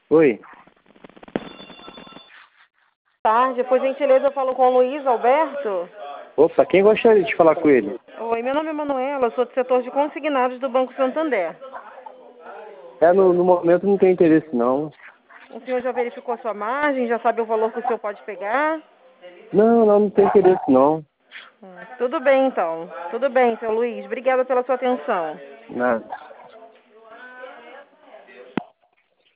Oi. Tarde, por gentileza, eu falo com o Luiz Alberto. Opa, quem gostaria de falar com ele? Oi, meu nome é Manuela, eu sou do setor de consignados do Banco Santander. No momento não tem interesse, não. O senhor já verificou a sua margem? Já sabe o valor que o senhor pode pegar? Não tem interesse, não. Tudo bem, então. Tudo bem, seu Luiz. Obrigada pela sua atenção. Nada.